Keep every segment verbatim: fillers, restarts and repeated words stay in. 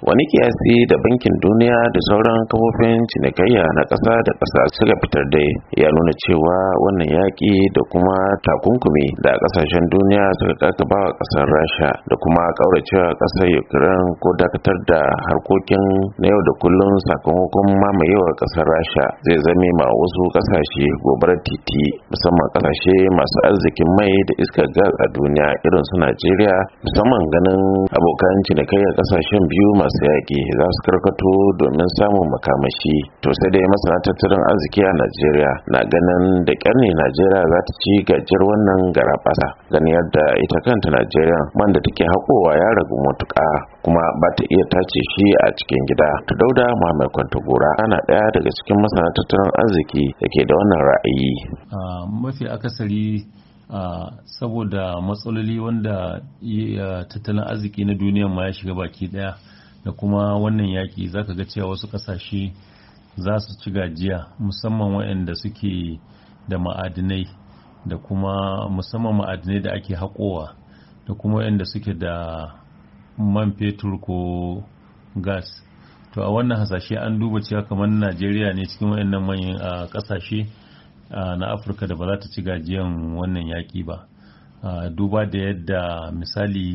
Wani kiyasi da bankin duniya da sauran kafofin cinikayya na ƙasa da ƙasa suka fitar da ya nuna cewa wannan yaƙi da kuma takunkumi da ƙasashen duniya suka kakaba wa ƙasar Rasha da kuma ƙauracewa ƙasar Ukraine ko dakatar da harkokin na yau da kullum sakamakon mamayewa ƙasar Rasha zai zame ma wasu ƙasashe gobarar titi, musamman ƙasashe masu arzikin mai da iskar gas a duniya irin su Najeriya, musamman ganin abokan cinikayyar ƙasashen biyu masu yaƙi za su karkato domin samun makamashi. To sai dai masana tattalin arziki a Najeriya na ganin da ƙyar ne Najeriya za ta ci gajiyar wannan garabasa, ganin yadda ita kanta Najeriya man da take haƙowa ya ragu matuƙa kuma ba ta iya tace shi a cikin gida. To Dauda Muhammad Kwantagora ana ɗaya daga cikin masana tattalin arziki da ke da wannan ra'ayi. Uh, mafi akasari uh, saboda matsaloli wanda uh, tattalin arziki na duniya ma ya shiga baki ɗaya da kuma wannan yaƙi zaka ga cewa wasu ƙasashe za su ci gajiya, musamman waɗanda suke da ma'adinai da kuma musamman ma'adinai da ake haƙowa da kuma waɗanda suke da man fetur ko gas. To a wannan hasashe an duba cewa kamar Najeriya ne cikin waɗannan manyan ƙasashe na Afirka da ba za ta ci gajiyan wannan yaƙi ba, duba da yadda misali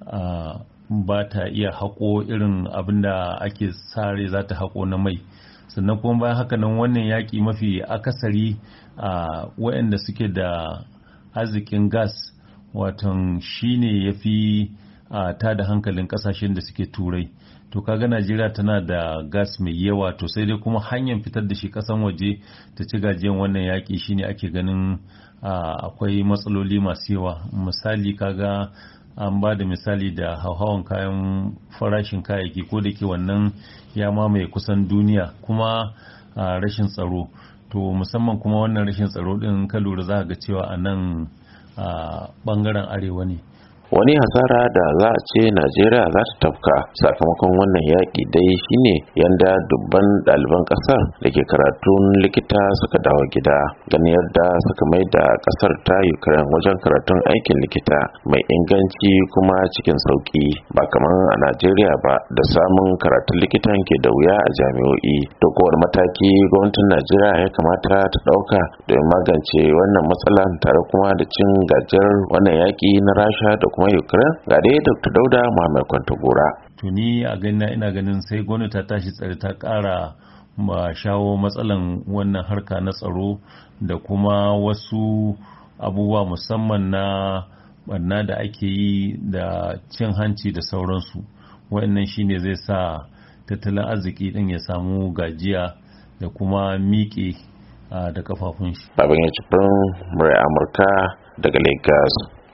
ba ta iya haƙo irin abin da ake sare za ta haƙo na mai. Sannan kuma bayan haka nan wannan yaƙi mafi akasari a waɗanda suke da arzikin gas watan shine ya fi ta da hankalin ƙasashen da suke turai. To kaga Najeriya tana da gas mai yawa, to sai dai kuma hanyar fitar da shi ƙasan waje ta ci gajiyan wannan yaƙi shine ake ganin akwai matsaloli masu yawa. Misali kaga an ba da misali da hauhawan kayan farashin kayayyaki, ko da ke wannan ya mamaye kusan duniya, kuma rashin tsaro. To musamman kuma wannan rashin tsaro din ka lura za ga cewa a nan bangaren arewa ne. Wani hasara da za a ce Najeriya za ta tafka sakamakon wannan yaƙi dai shine yanda dubban ɗaliban ƙasar da ke karatun likita suka dawo gida, ganin yadda suka mai da ƙasar ta Ukraine wajen karatun aikin likita mai inganci kuma cikin sauƙi, ba kamar a Najeriya ba da samun karatun likitan ke da wuya a jami'o'i. To kowane mataki gwamnatin Najeriya ya kamata ta ɗauka domin magance wannan matsalar tare kuma da cin gajiyar wannan yaƙi na Rasha da kuma Ukraine? Ga dai Doctor Dauda Muhammad Kwantagora. Tuni a ganin ina ganin sai gwamnati ta tashi tsare ta ƙara ma shawo matsalan wannan harka na tsaro da kuma wasu abubuwa musamman na barna da ake yi da cin hanci da sauransu. Wannan shine zai sa tattalin arziki din ya samu gajiya da kuma miƙe da kafafun shi. Babban ya ci Amurka daga Lagos.